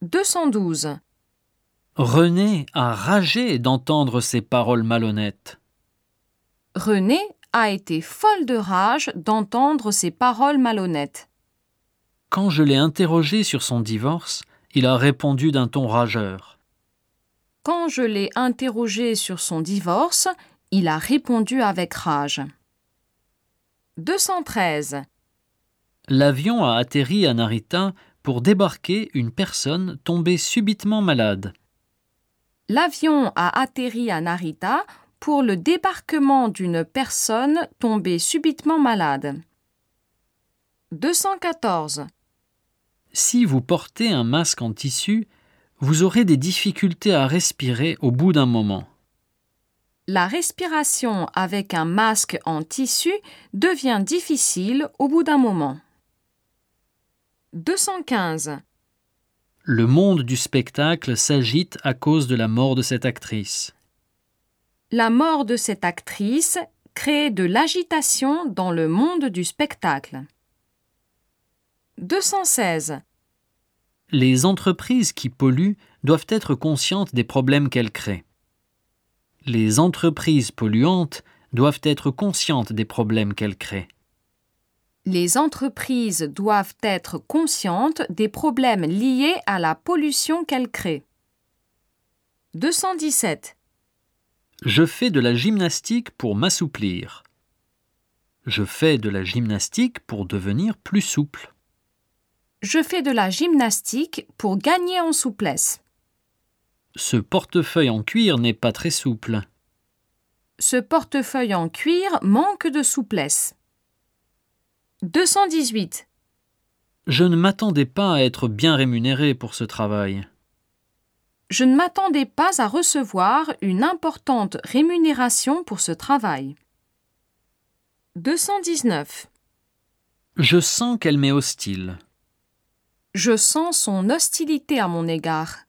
212. Renée a ragé d'entendre ces paroles malhonnêtes. Renée a été folle de rage d'entendre ces paroles malhonnêtes. Quand je l'ai interrogé sur son divorce, il a répondu d'un ton rageur. Quand je l'ai interrogé sur son divorce, il a répondu avec rage. 213. L'avion a atterri à Narita pour débarquer une personne tombée subitement malade. L'avion a atterri à Narita pour le débarquement d'une personne tombée subitement malade. 214. Si vous portez un masque en tissu, vous aurez des difficultés à respirer au bout d'un moment. La respiration avec un masque en tissu devient difficile au bout d'un moment. 215. Le monde du spectacle s'agite à cause de la mort de cette actrice. La mort de cette actrice crée de l'agitation dans le monde du spectacle. 216. Les entreprises qui polluent doivent être conscientes des problèmes qu'elles créent. Les entreprises polluantes doivent être conscientes des problèmes qu'elles créent. Les entreprises doivent être conscientes des problèmes liés à la pollution qu'elles créent. 217. Je fais de la gymnastique pour m'assouplir. Je fais de la gymnastique pour devenir plus souple. Je fais de la gymnastique pour gagner en souplesse. Ce portefeuille en cuir n'est pas très souple. Ce portefeuille en cuir manque de souplesse. 218. Je ne m'attendais pas à être bien rémunéré pour ce travail. Je ne m'attendais pas à recevoir une importante rémunération pour ce travail. 219. Je sens qu'elle m'est hostile. Je sens son hostilité à mon égard.